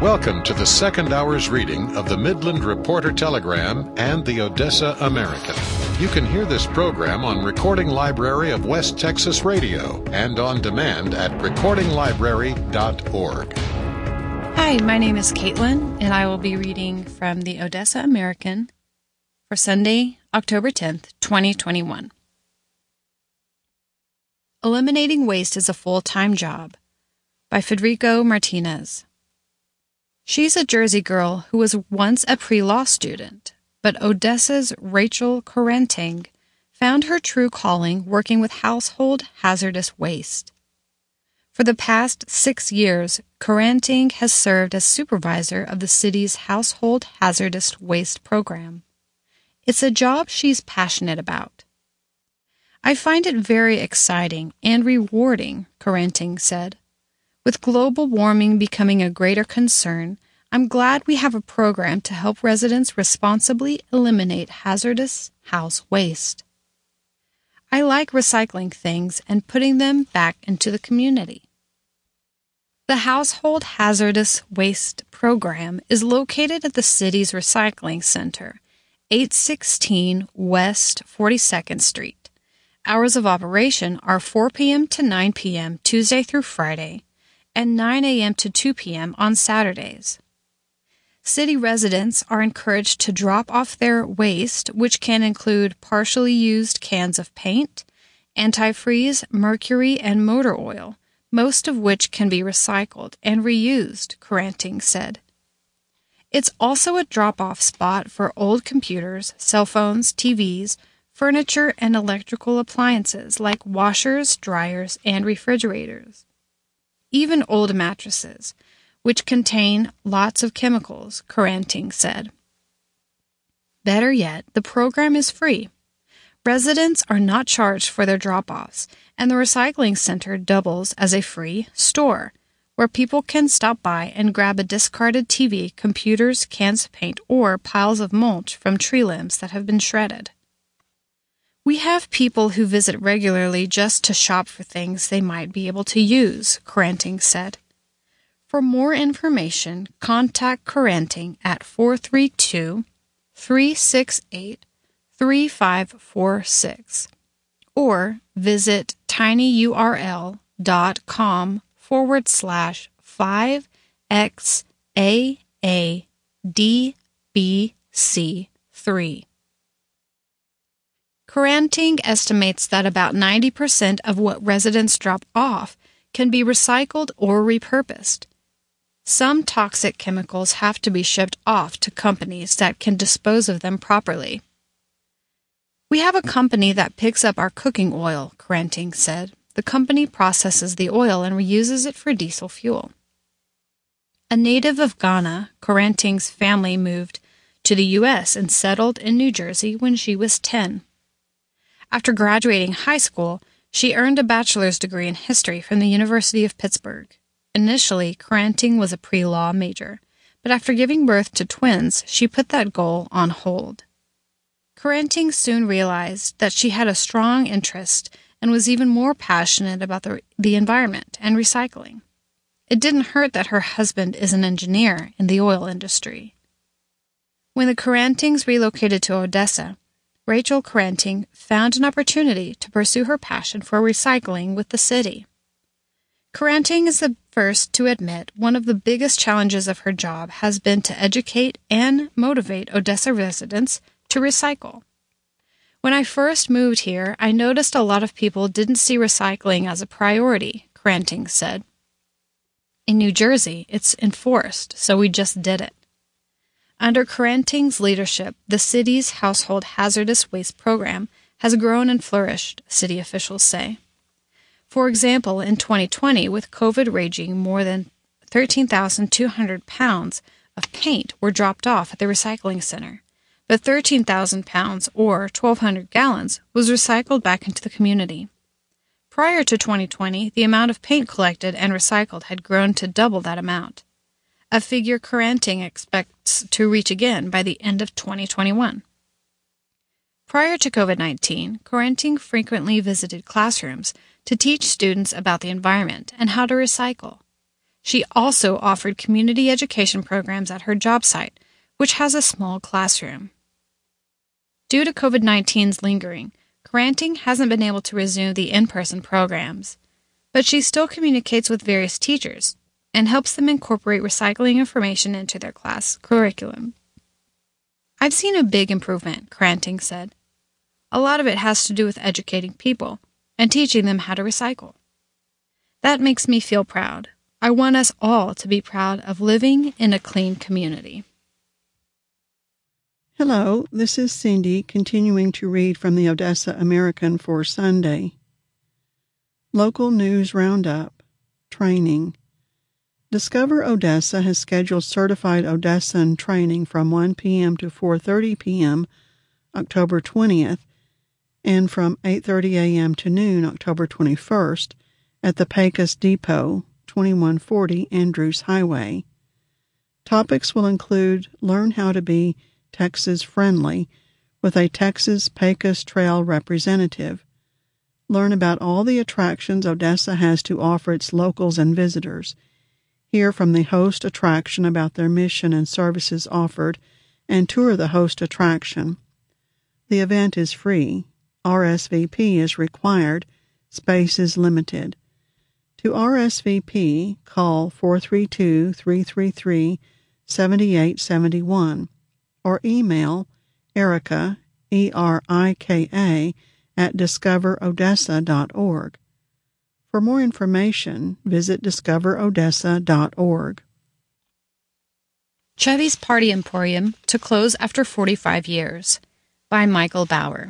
Welcome to the second hour's reading of the Midland Reporter Telegram and the Odessa American. You can hear this program on Recording Library of West Texas Radio and on demand at recordinglibrary.org. Hi, my name is Caitlin, and I will be reading from the Odessa American for Sunday, October 10th, 2021. Eliminating Waste is a Full-Time Job by Federico Martinez. She's a Jersey girl who was once a pre-law student, but Odessa's Rachel Corenting found her true calling working with household hazardous waste. For the past 6 years, Corenting has served as supervisor of the city's Household Hazardous Waste program. It's a job she's passionate about. I find it very exciting and rewarding, Corenting said. With global warming becoming a greater concern, I'm glad we have a program to help residents responsibly eliminate hazardous house waste. I like recycling things and putting them back into the community. The Household Hazardous Waste program is located at the city's recycling center, 816 West 42nd Street. Hours of operation are 4 p.m. to 9 p.m. Tuesday through Friday, and 9 a.m. to 2 p.m. on Saturdays. City residents are encouraged to drop off their waste, which can include partially used cans of paint, antifreeze, mercury, and motor oil, most of which can be recycled and reused, Corenting said. It's also a drop-off spot for old computers, cell phones, TVs, furniture, and electrical appliances like washers, dryers, and refrigerators. Even old mattresses, which contain lots of chemicals, Corenting said. Better yet, the program is free. Residents are not charged for their drop-offs, and the recycling center doubles as a free store, where people can stop by and grab a discarded TV, computers, cans of paint, or piles of mulch from tree limbs that have been shredded. We have people who visit regularly just to shop for things they might be able to use, Corenting said. For more information, contact Corenting at 432-368-3546 or visit tinyurl.com/5XAADBC3. Corenting estimates that about 90% of what residents drop off can be recycled or repurposed. Some toxic chemicals have to be shipped off to companies that can dispose of them properly. We have a company that picks up our cooking oil, Corenting said. The company processes the oil and reuses it for diesel fuel. A native of Ghana, Corenting's family moved to the U.S. and settled in New Jersey when she was 10. After graduating high school, she earned a bachelor's degree in history from the University of Pittsburgh. Initially, Corenting was a pre-law major, but after giving birth to twins, she put that goal on hold. Corenting soon realized that she had a strong interest and was even more passionate about the environment and recycling. It didn't hurt that her husband is an engineer in the oil industry. When the Corentings relocated to Odessa, Rachel Corenting found an opportunity to pursue her passion for recycling with the city. Corenting is the first to admit one of the biggest challenges of her job has been to educate and motivate Odessa residents to recycle. When I first moved here, I noticed a lot of people didn't see recycling as a priority, Corenting said. In New Jersey, it's enforced, so we just did it. Under Corenting's leadership, the city's Household Hazardous Waste program has grown and flourished, city officials say. For example, in 2020, with COVID raging, more than 13,200 pounds of paint were dropped off at the recycling center. But 13,000 pounds, or 1,200 gallons, was recycled back into the community. Prior to 2020, the amount of paint collected and recycled had grown to double that amount, a figure Corenting expects to reach again by the end of 2021. Prior to COVID-19, Corenting frequently visited classrooms to teach students about the environment and how to recycle. She also offered community education programs at her job site, which has a small classroom. Due to COVID-19's lingering, Granting hasn't been able to resume the in-person programs, but she still communicates with various teachers and helps them incorporate recycling information into their class curriculum. I've seen a big improvement, Granting said. A lot of it has to do with educating people and teaching them how to recycle. That makes me feel proud. I want us all to be proud of living in a clean community. Hello, this is Cindy continuing to read from the Odessa American for Sunday. Local News Roundup. Training. Discover Odessa has scheduled certified Odessan training from 1 p.m. to 4:30 p.m. October 20th and from 8:30 a.m. to noon October 21st at the Pecos Depot, 2140 Andrews Highway. Topics will include learn how to be Texas friendly with a Texas Pecos Trail representative. Learn about all the attractions Odessa has to offer its locals and visitors. Hear from the host attraction about their mission and services offered, and tour the host attraction. The event is free. RSVP is required. Space is limited. To RSVP, call 432-333-7871 or email Erica, ERIKA, at discoverodessa.org. For more information, visit discoverodessa.org. Chubby's Party Emporium to close after 45 years, by Michael Bauer.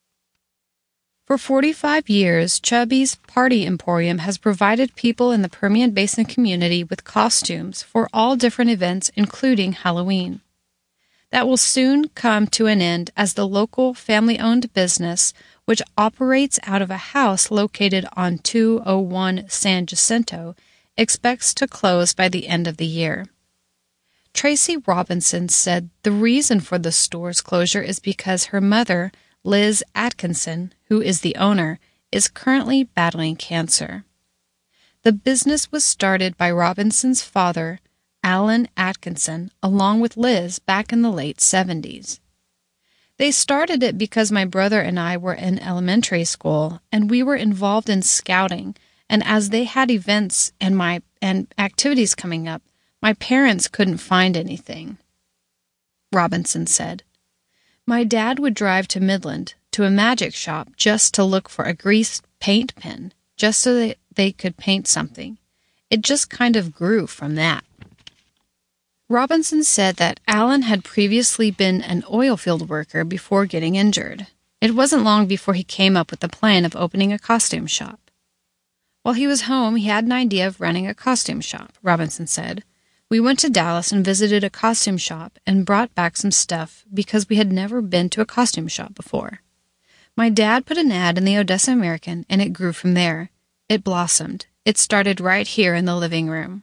For 45 years, Chubby's Party Emporium has provided people in the Permian Basin community with costumes for all different events, including Halloween. That will soon come to an end as the local family-owned business, which operates out of a house located on 201 San Jacinto, expects to close by the end of the year. Tracy Robinson said the reason for the store's closure is because her mother, Liz Atkinson, who is the owner, is currently battling cancer. The business was started by Robinson's father, Alan Atkinson, along with Liz back in the late 70s. They started it because my brother and I were in elementary school, and we were involved in scouting, and as they had events and activities coming up, my parents couldn't find anything. Robinson said, "My dad would drive to Midland, to a magic shop, just to look for a greased paint pen, just so that they could paint something. It just kind of grew from that." Robinson said that Alan had previously been an oil field worker before getting injured. It wasn't long before he came up with the plan of opening a costume shop. While he was home, he had an idea of running a costume shop, Robinson said. We went to Dallas and visited a costume shop and brought back some stuff because we had never been to a costume shop before. My dad put an ad in the Odessa American, and it grew from there. It blossomed. It started right here in the living room.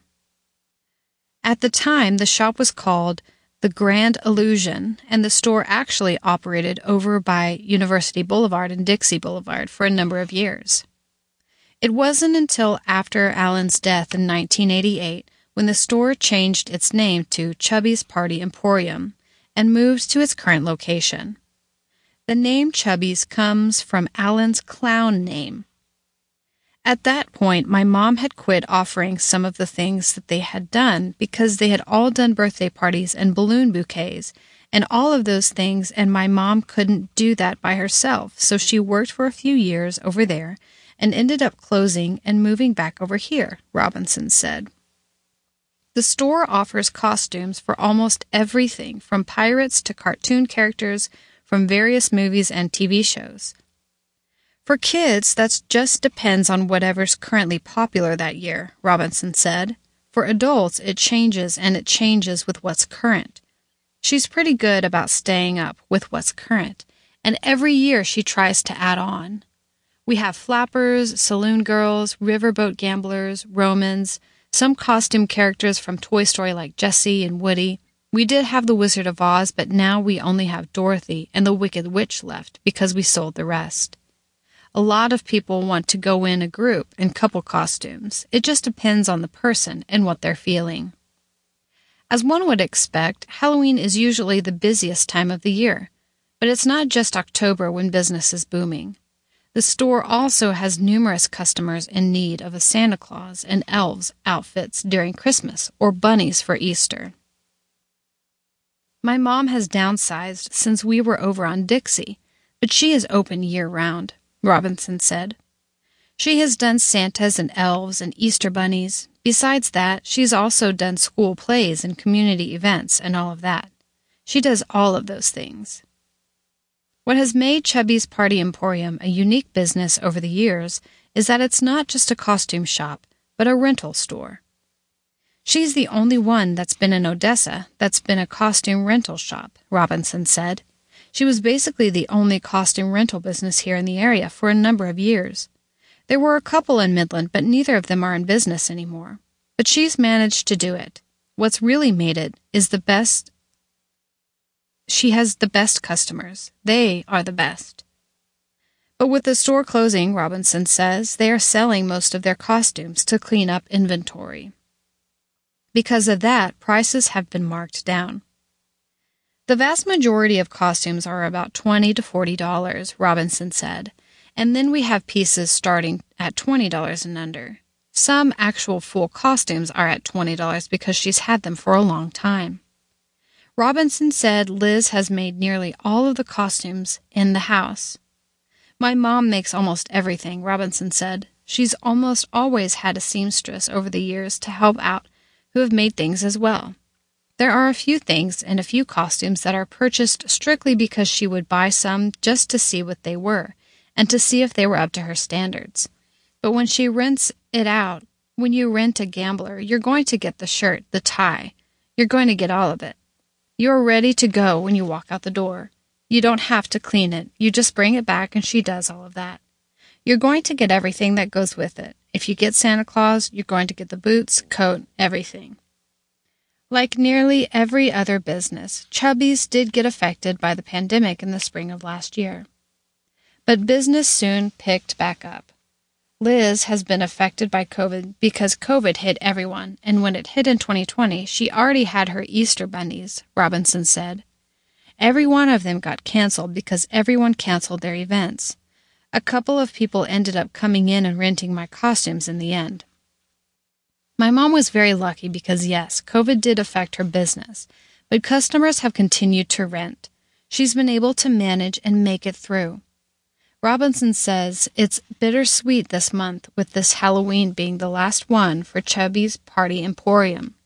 At the time, the shop was called The Grand Illusion, and the store actually operated over by University Boulevard and Dixie Boulevard for a number of years. It wasn't until after Alan's death in 1988 when the store changed its name to Chubby's Party Emporium and moved to its current location. The name Chubby's comes from Alan's clown name. At that point, my mom had quit offering some of the things that they had done because they had all done birthday parties and balloon bouquets and all of those things, and my mom couldn't do that by herself, so she worked for a few years over there and ended up closing and moving back over here, Robinson said. The store offers costumes for almost everything, from pirates to cartoon characters from various movies and TV shows. For kids, that just depends on whatever's currently popular that year, Robinson said. For adults, it changes, and it changes with what's current. She's pretty good about staying up with what's current, and every year she tries to add on. We have flappers, saloon girls, riverboat gamblers, Romans, some costume characters from Toy Story like Jessie and Woody. We did have the Wizard of Oz, but now we only have Dorothy and the Wicked Witch left because we sold the rest. A lot of people want to go in a group in couple costumes. It just depends on the person and what they're feeling. As one would expect, Halloween is usually the busiest time of the year, but it's not just October when business is booming. The store also has numerous customers in need of a Santa Claus and elves outfits during Christmas or bunnies for Easter. My mom has downsized since we were over on Dixie, but she is open year-round, Robinson said. She has done Santas and elves and Easter bunnies. Besides that, she's also done school plays and community events and all of that. She does all of those things. What has made Chubby's Party Emporium a unique business over the years is that it's not just a costume shop, but a rental store. She's the only one that's been in Odessa that's been a costume rental shop, Robinson said. She was basically the only costume rental business here in the area for a number of years. There were a couple in Midland, but neither of them are in business anymore. But she's managed to do it. What's really made it is the best. She has the best customers. They are the best. But with the store closing, Robinson says, they are selling most of their costumes to clean up inventory. Because of that, prices have been marked down. The vast majority of costumes are about $20 to $40, Robinson said, and then we have pieces starting at $20 and under. Some actual full costumes are at $20 because she's had them for a long time. Robinson said Liz has made nearly all of the costumes in the house. My mom makes almost everything, Robinson said. She's almost always had a seamstress over the years to help out who have made things as well. There are a few things and a few costumes that are purchased strictly because she would buy some just to see what they were and to see if they were up to her standards. But when she rents it out, when you rent a gambler, you're going to get the shirt, the tie. You're going to get all of it. You're ready to go when you walk out the door. You don't have to clean it. You just bring it back and she does all of that. You're going to get everything that goes with it. If you get Santa Claus, you're going to get the boots, coat, everything. Like nearly every other business, Chubby's did get affected by the pandemic in the spring of last year. But business soon picked back up. Liz has been affected by COVID because COVID hit everyone, and when it hit in 2020, she already had her Easter bunnies, Robinson said. Every one of them got canceled because everyone canceled their events. A couple of people ended up coming in and renting my costumes in the end. My mom was very lucky because, yes, COVID did affect her business, but customers have continued to rent. She's been able to manage and make it through. Robinson says it's bittersweet this month with this Halloween being the last one for Chubby's Party Emporium.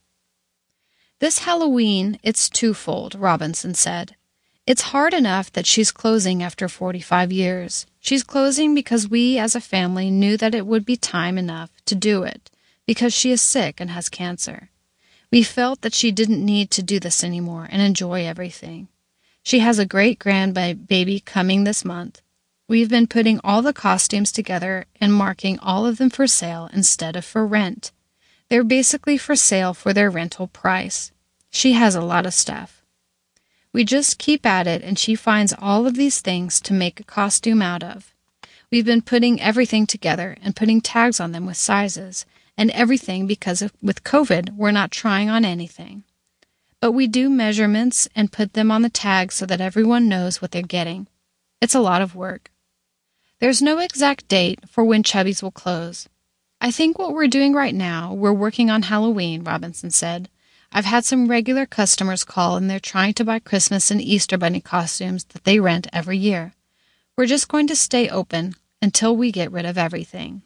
This Halloween, it's twofold, Robinson said. It's hard enough that she's closing after 45 years. She's closing because we as a family knew that it would be time enough to do it because she is sick and has cancer. We felt that she didn't need to do this anymore and enjoy everything. She has a great grandbaby coming this month. We've been putting all the costumes together and marking all of them for sale instead of for rent. They're basically for sale for their rental price. She has a lot of stuff. We just keep at it and she finds all of these things to make a costume out of. We've been putting everything together and putting tags on them with sizes and everything because with COVID, we're not trying on anything. But we do measurements and put them on the tags so that everyone knows what they're getting. It's a lot of work. There's no exact date for when Chubby's will close. I think what we're doing right now, we're working on Halloween, Robinson said. I've had some regular customers call and they're trying to buy Christmas and Easter bunny costumes that they rent every year. We're just going to stay open until we get rid of everything.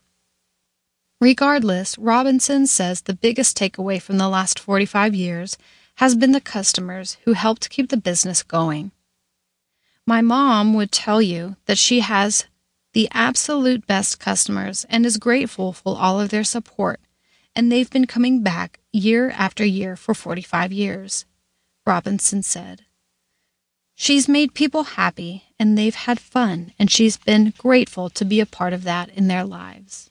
Regardless, Robinson says the biggest takeaway from the last 45 years has been the customers who helped keep the business going. My mom would tell you that she has the absolute best customers and is grateful for all of their support, and they've been coming back year after year for 45 years, Robinson said. She's made people happy, and they've had fun, and she's been grateful to be a part of that in their lives.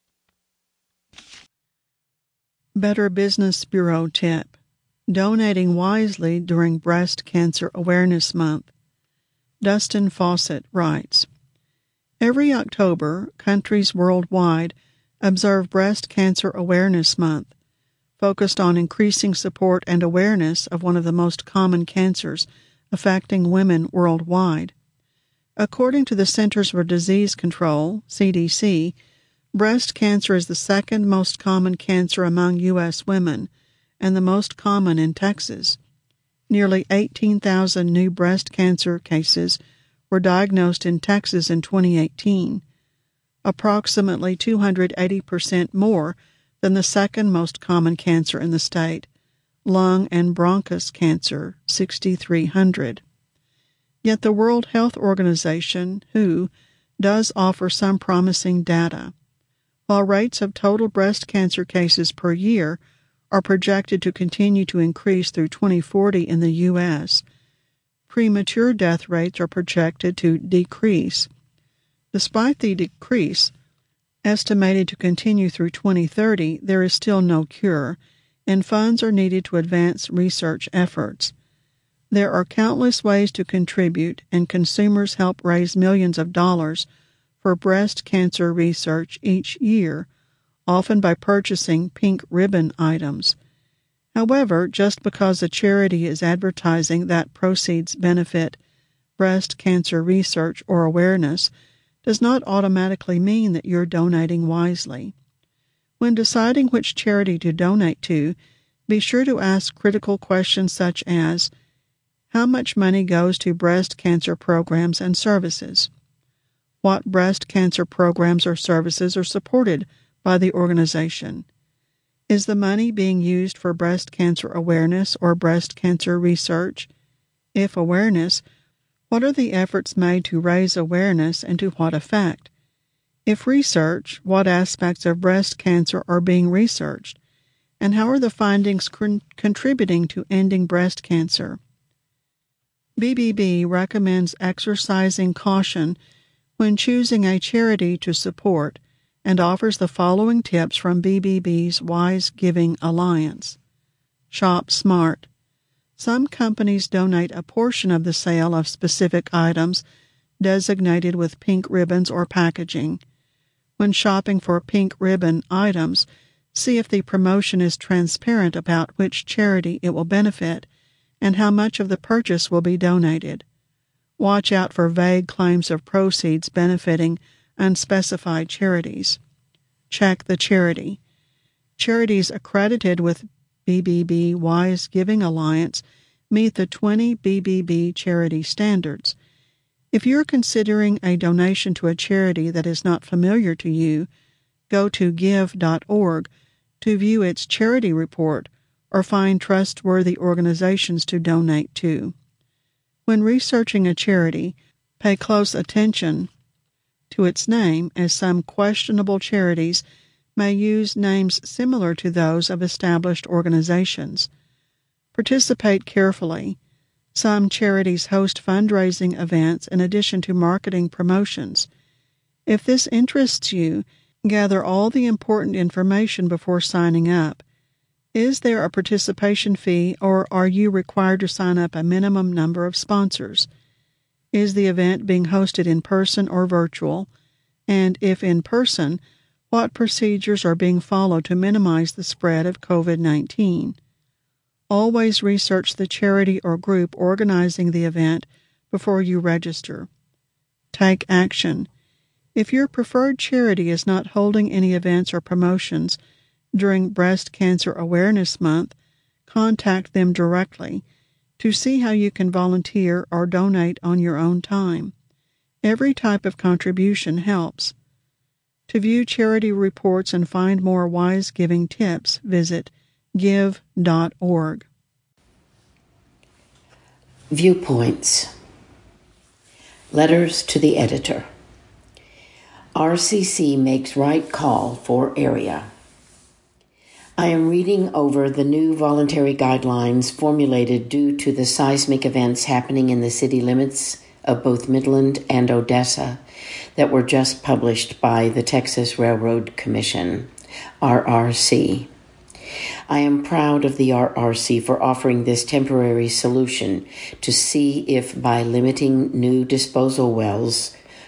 Better Business Bureau tip: donating wisely during Breast Cancer Awareness Month. Dustin Fawcett writes, Every October, countries worldwide observe Breast Cancer Awareness Month, focused on increasing support and awareness of one of the most common cancers affecting women worldwide. According to the Centers for Disease Control, CDC, breast cancer is the second most common cancer among U.S. women and the most common in Texas. Nearly 18,000 new breast cancer cases were diagnosed in Texas in 2018, approximately 280% more than the second most common cancer in the state, lung and bronchus cancer, 6,300. Yet the World Health Organization, WHO, does offer some promising data. While rates of total breast cancer cases per year are projected to continue to increase through 2040 in the U.S., premature death rates are projected to decrease. Despite the decrease, estimated to continue through 2030, there is still no cure, and funds are needed to advance research efforts. There are countless ways to contribute, and consumers help raise millions of dollars for breast cancer research each year, often by purchasing pink ribbon items. However, just because a charity is advertising that proceeds benefit breast cancer research or awareness does not automatically mean that you're donating wisely. When deciding which charity to donate to, be sure to ask critical questions such as, how much money goes to breast cancer programs and services? What breast cancer programs or services are supported by the organization? Is the money being used for breast cancer awareness or breast cancer research? If awareness, what are the efforts made to raise awareness and to what effect? If research, what aspects of breast cancer are being researched? And how are the findings contributing to ending breast cancer? BBB recommends exercising caution when choosing a charity to support and offers the following tips from BBB's Wise Giving Alliance. Shop smart. Some companies donate a portion of the sale of specific items designated with pink ribbons or packaging. When shopping for pink ribbon items, see if the promotion is transparent about which charity it will benefit and how much of the purchase will be donated. Watch out for vague claims of proceeds benefiting unspecified charities. Check the charity. Charities accredited with BBB Wise Giving Alliance meet the 20 BBB charity standards. If you're considering a donation to a charity that is not familiar to you, go to give.org to view its charity report or find trustworthy organizations to donate to. When researching a charity, pay close attention to its name, as some questionable charities may use names similar to those of established organizations. Participate carefully. Some charities host fundraising events in addition to marketing promotions. If this interests you, gather all the important information before signing up. Is there a participation fee, or are you required to sign up a minimum number of sponsors? Is the event being hosted in person or virtual? And if in person, what procedures are being followed to minimize the spread of COVID-19? Always research the charity or group organizing the event before you register. Take action. If your preferred charity is not holding any events or promotions during Breast Cancer Awareness Month, contact them directly to see how you can volunteer or donate on your own time. Every type of contribution helps. To view charity reports and find more wise giving tips, visit give.org. Viewpoints. Letters to the editor. RCC makes right call for area. I am reading over the new voluntary guidelines formulated due to the seismic events happening in the city limits of both Midland and Odessa that were just published by the Texas Railroad Commission, RRC. I am proud of the RRC for offering this temporary solution to see if by limiting new disposal wells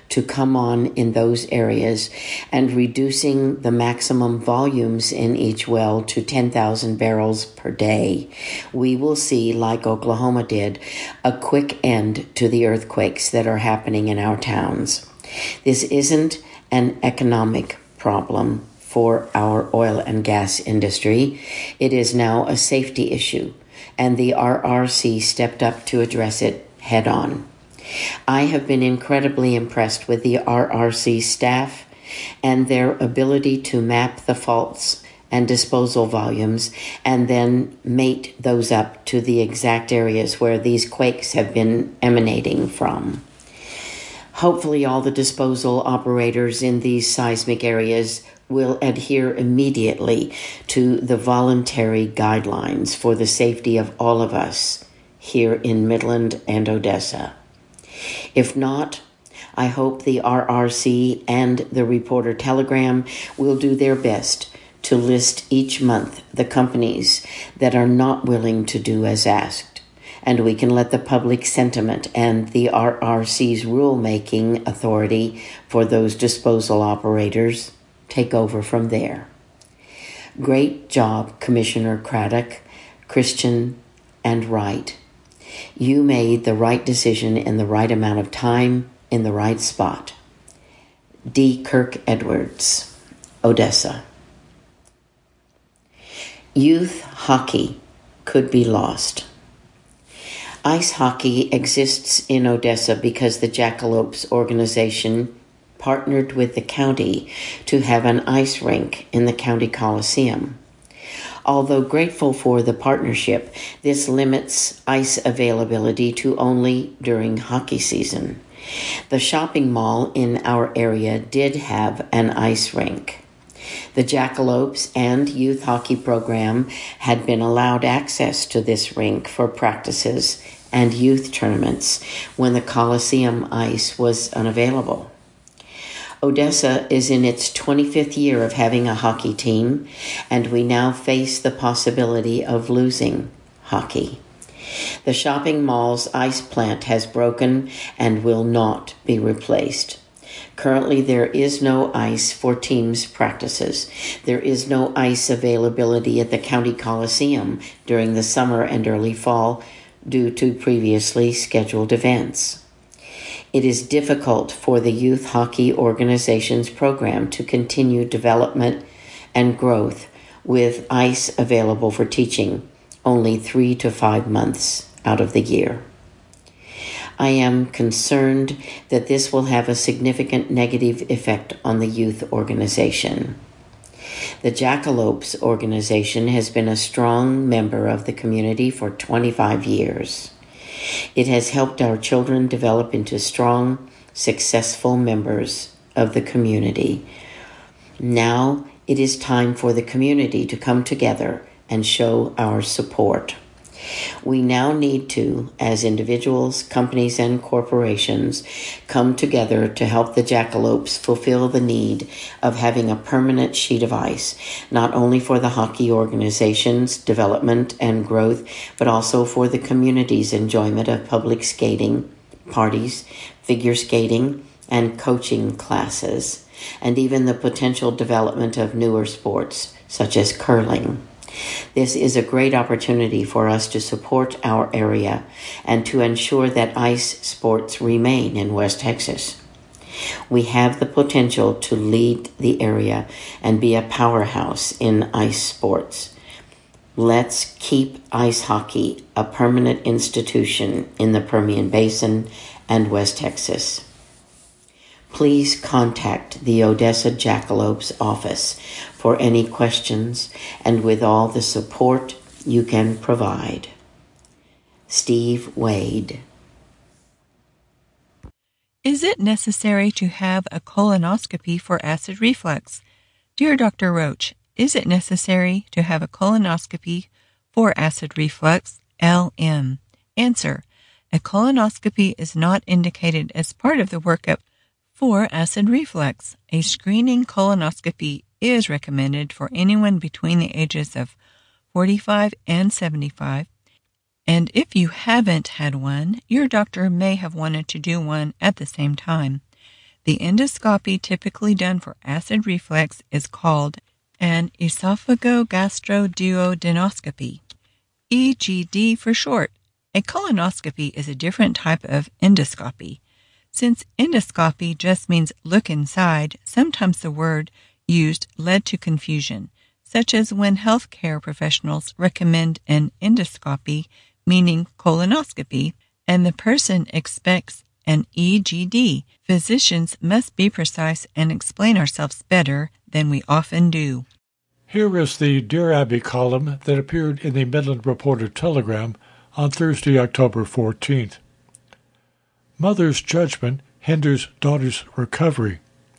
to come on in those areas and reducing the maximum volumes in each well to 10,000 barrels per day, we will see, like Oklahoma did, a quick end to the earthquakes that are happening in our towns. This isn't an economic problem for our oil and gas industry. It is now a safety issue, and the RRC stepped up to address it head on. I have been incredibly impressed with the RRC staff and their ability to map the faults and disposal volumes and then mate those up to the exact areas where these quakes have been emanating from. Hopefully all the disposal operators in these seismic areas will adhere immediately to the voluntary guidelines for the safety of all of us here in Midland and Odessa. If not, I hope the RRC and the Reporter Telegram will do their best to list each month the companies that are not willing to do as asked, and we can let the public sentiment and the RRC's rulemaking authority for those disposal operators take over from there. Great job, Commissioner Craddock, Christian, and Wright. You made the right decision in the right amount of time, in the right spot. D. Kirk Edwards, Odessa. Youth hockey could be lost. Ice hockey exists in Odessa because the Jackalopes organization partnered with the county to have an ice rink in the county coliseum. Although grateful for the partnership, this limits ice availability to only during hockey season. The shopping mall in our area did have an ice rink. The Jackalopes and youth hockey program had been allowed access to this rink for practices and youth tournaments when the Coliseum ice was unavailable. Odessa is in its 25th year of having a hockey team, and we now face the possibility of losing hockey. The shopping mall's ice plant has broken and will not be replaced. Currently, there is no ice for teams' practices. There is no ice availability at the County Coliseum during the summer and early fall due to previously scheduled events. It is difficult for the youth hockey organization's program to continue development and growth with ice available for teaching only 3 to 5 months out of the year. I am concerned that this will have a significant negative effect on the youth organization. The Jackalopes organization has been a strong member of the community for 25 years. It has helped our children develop into strong, successful members of the community. Now it is time for the community to come together and show our support. We now need to, as individuals, companies, and corporations, come together to help the Jackalopes fulfill the need of having a permanent sheet of ice, not only for the hockey organization's development and growth, but also for the community's enjoyment of public skating, parties, figure skating, and coaching classes, and even the potential development of newer sports, such as curling. This is a great opportunity for us to support our area and to ensure that ice sports remain in West Texas. We have the potential to lead the area and be a powerhouse in ice sports. Let's keep ice hockey a permanent institution in the Permian Basin and West Texas. Please contact the Odessa Jackalopes office for any questions and with all the support you can provide. Steve Wade. Is it necessary to have a colonoscopy for acid reflux? Dear Dr. Roach, is it necessary to have a colonoscopy for acid reflux? LM. Answer. A colonoscopy is not indicated as part of the workup for acid reflux. A screening colonoscopy is recommended for anyone between the ages of 45 and 75. And if you haven't had one, your doctor may have wanted to do one at the same time. The endoscopy typically done for acid reflux is called an esophagogastroduodenoscopy, EGD for short. A colonoscopy is a different type of endoscopy. Since endoscopy just means look inside, sometimes the word used led to confusion, such as when healthcare professionals recommend an endoscopy, meaning colonoscopy, and the person expects an EGD. Physicians must be precise and explain ourselves better than we often do. Here is the Dear Abby column that appeared in the Midland Reporter Telegram on Thursday, October 14th. Mother's judgment hinders daughter's recovery.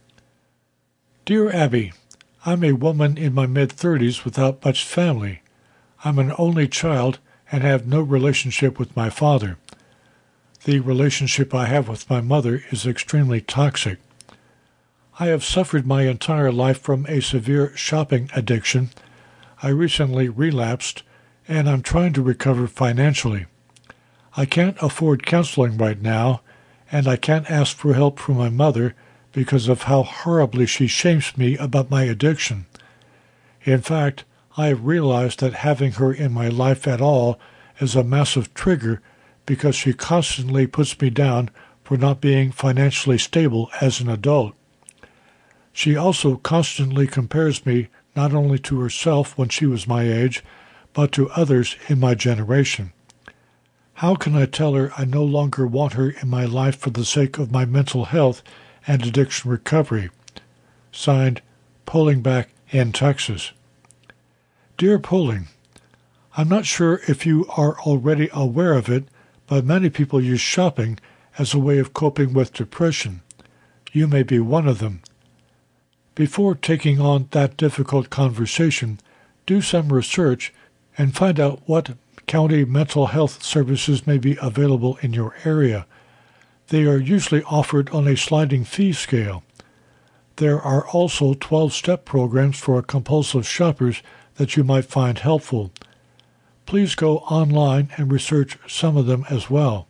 Dear Abby, I'm a woman in my mid-30s without much family. I'm an only child and have no relationship with my father. The relationship I have with my mother is extremely toxic. I have suffered my entire life from a severe shopping addiction. I recently relapsed, and I'm trying to recover financially. I can't afford counseling right now, and I can't ask for help from my mother because of how horribly she shames me about my addiction. In fact, I have realized that having her in my life at all is a massive trigger because she constantly puts me down for not being financially stable as an adult. She also constantly compares me not only to herself when she was my age, but to others in my generation. How can I tell her I no longer want her in my life for the sake of my mental health and addiction recovery? Signed, Polling back in Texas. Dear Polling, I'm not sure if you are already aware of it, but many people use shopping as a way of coping with depression. You may be one of them. Before taking on that difficult conversation, do some research and find out what county mental health services may be available in your area. They are usually offered on a sliding fee scale. There are also 12-step programs for compulsive shoppers that you might find helpful. Please go online and research some of them as well.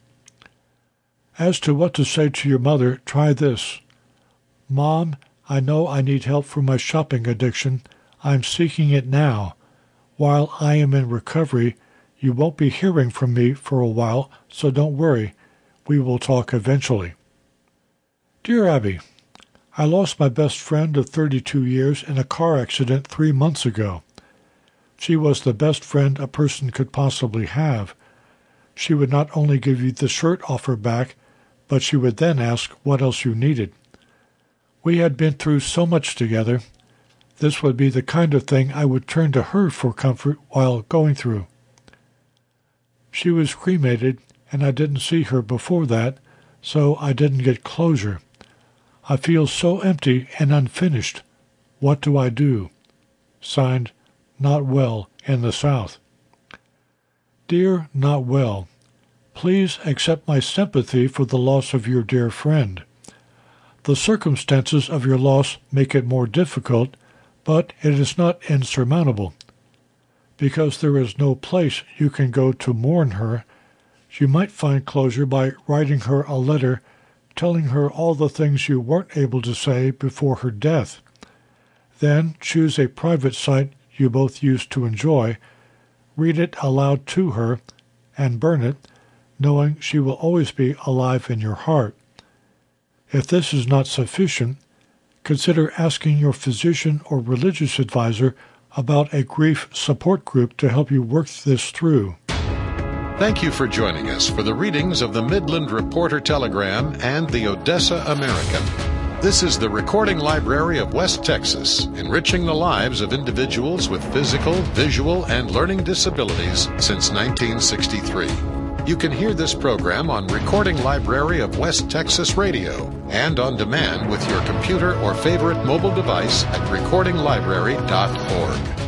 As to what to say to your mother, try this. Mom, I know I need help for my shopping addiction. I'm seeking it now. While I am in recovery, you won't be hearing from me for a while, so don't worry. We will talk eventually. Dear Abby, I lost my best friend of 32 years in a car accident 3 months ago. She was the best friend a person could possibly have. She would not only give you the shirt off her back, but she would then ask what else you needed. We had been through so much together. This would be the kind of thing I would turn to her for comfort while going through. She was cremated, and I didn't see her before that, so I didn't get closure. I feel so empty and unfinished. What do I do? Signed, Not Well in the South. Dear Not Well, please accept my sympathy for the loss of your dear friend. The circumstances of your loss make it more difficult, but it is not insurmountable. Because there is no place you can go to mourn her, you might find closure by writing her a letter telling her all the things you weren't able to say before her death. Then choose a private site you both used to enjoy, read it aloud to her, and burn it, knowing she will always be alive in your heart. If this is not sufficient, consider asking your physician or religious advisor about a grief support group to help you work this through. Thank you for joining us for the readings of the Midland Reporter Telegram and the Odessa American. This is the Recording Library of West Texas, enriching the lives of individuals with physical, visual, and learning disabilities since 1963. You can hear this program on Recording Library of West Texas Radio and on demand with your computer or favorite mobile device at recordinglibrary.org.